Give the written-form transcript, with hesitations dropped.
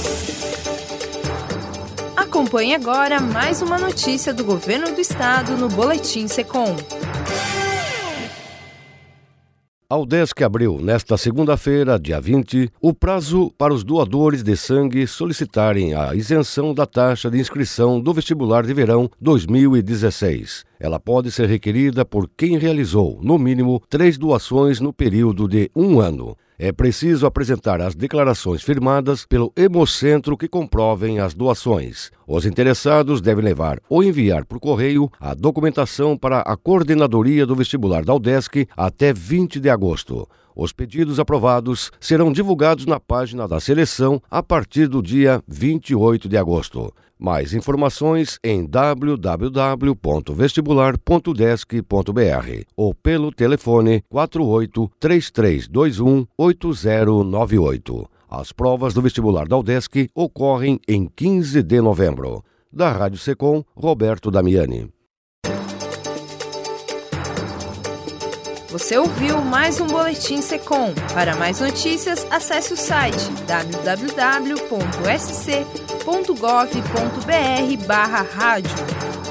Acompanhe agora mais uma notícia do Governo do Estado no Boletim Secom. A UDESC abriu, nesta segunda-feira, dia 20, o prazo para os doadores de sangue solicitarem a isenção da taxa de inscrição do vestibular de verão 2016. Ela pode ser requerida por quem realizou, no mínimo, 3 doações no período de 1 ano. É preciso apresentar as declarações firmadas pelo Hemocentro que comprovem as doações. Os interessados devem levar ou enviar por correio a documentação para a Coordenadoria do Vestibular da UDESC até 20 de agosto. Os pedidos aprovados serão divulgados na página da seleção a partir do dia 28 de agosto. Mais informações em www.vestibular.udesc.br ou pelo telefone 48-3321-8098. As provas do vestibular da UDESC ocorrem em 15 de novembro. Da Rádio Secom, Roberto Damiani. Você ouviu mais um Boletim Secom. Para mais notícias, acesse o site www.sc.gov.br/rádio.